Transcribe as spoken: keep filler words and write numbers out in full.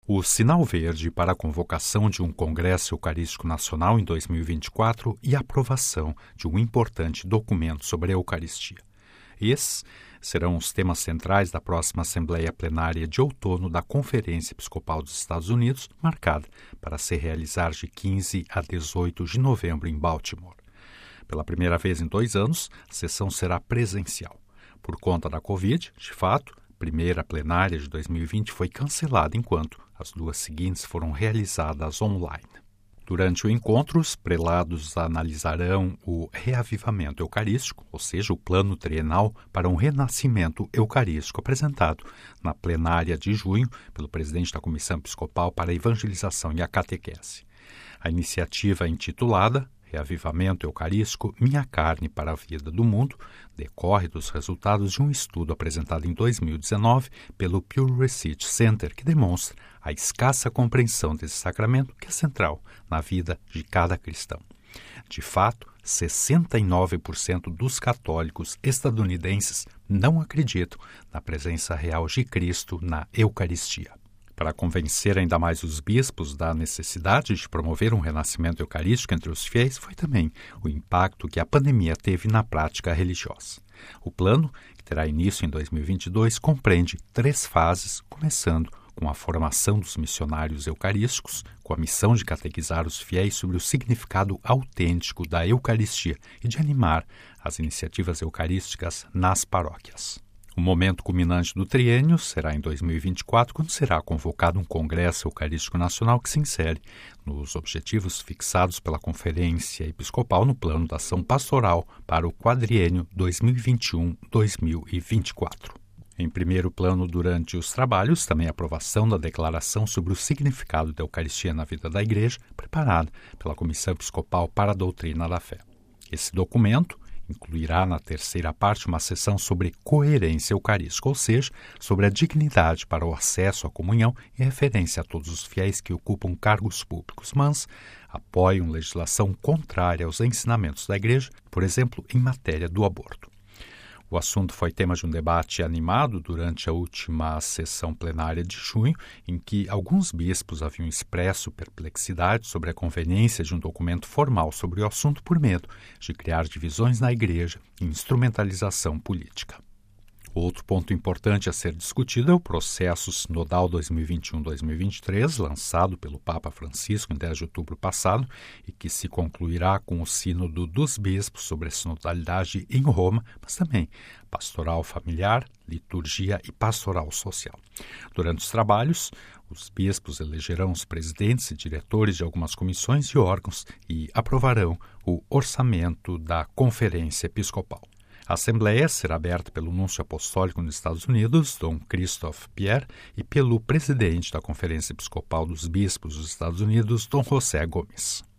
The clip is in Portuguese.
o sinal verde para a convocação de um Congresso Eucarístico Nacional em dois mil e vinte e quatro e a aprovação de um importante documento sobre a Eucaristia. Esses serão os temas centrais da próxima Assembleia Plenária de Outono da Conferência Episcopal dos Estados Unidos, marcada para se realizar de quinze a dezoito de novembro em Baltimore. Pela primeira vez em dois anos, a sessão será presencial. Por conta da Covid, de fato, a primeira plenária de dois mil e vinte foi cancelada, enquanto as duas seguintes foram realizadas online. Durante o encontro, os prelados analisarão o reavivamento eucarístico, ou seja, o plano trienal para um renascimento eucarístico apresentado na plenária de junho pelo presidente da Comissão Episcopal para a Evangelização e a Catequese. A iniciativa intitulada Reavivamento Eucarístico, Minha Carne para a Vida do Mundo, decorre dos resultados de um estudo apresentado em dois mil e dezenove pelo Pew Research Center, que demonstra a escassa compreensão desse sacramento que é central na vida de cada cristão. De fato, sessenta e nove por cento dos católicos estadunidenses não acreditam na presença real de Cristo na Eucaristia. Para convencer ainda mais os bispos da necessidade de promover um renascimento eucarístico entre os fiéis, foi também o impacto que a pandemia teve na prática religiosa. O plano, que terá início em dois mil e vinte e dois, compreende três fases, começando com a formação dos missionários eucarísticos, com a missão de catequizar os fiéis sobre o significado autêntico da Eucaristia e de animar as iniciativas eucarísticas nas paróquias. O momento culminante do triênio será em dois mil e vinte e quatro, quando será convocado um Congresso Eucarístico Nacional que se insere nos objetivos fixados pela Conferência Episcopal no Plano da Ação Pastoral para o quadriênio dois mil e vinte e um a dois mil e vinte e quatro. Em primeiro plano, durante os trabalhos, também a aprovação da Declaração sobre o Significado da Eucaristia na Vida da Igreja, preparada pela Comissão Episcopal para a Doutrina da Fé. Esse documento incluirá na terceira parte uma seção sobre coerência eucarística, ou seja, sobre a dignidade para o acesso à comunhão e referência a todos os fiéis que ocupam cargos públicos, mas apoiam legislação contrária aos ensinamentos da Igreja, por exemplo, em matéria do aborto. O assunto foi tema de um debate animado durante a última sessão plenária de junho, em que alguns bispos haviam expresso perplexidade sobre a conveniência de um documento formal sobre o assunto por medo de criar divisões na Igreja e instrumentalização política. Outro ponto importante a ser discutido é o processo sinodal dois mil e vinte e um a dois mil e vinte e três, lançado pelo Papa Francisco em dez de outubro passado e que se concluirá com o sínodo dos bispos sobre a sinodalidade em Roma, mas também pastoral familiar, liturgia e pastoral social. Durante os trabalhos, os bispos elegerão os presidentes e diretores de algumas comissões e órgãos e aprovarão o orçamento da Conferência Episcopal. A Assembleia será aberta pelo Núncio Apostólico nos Estados Unidos, Dom Christophe Pierre, e pelo presidente da Conferência Episcopal dos Bispos dos Estados Unidos, Dom José Gomes.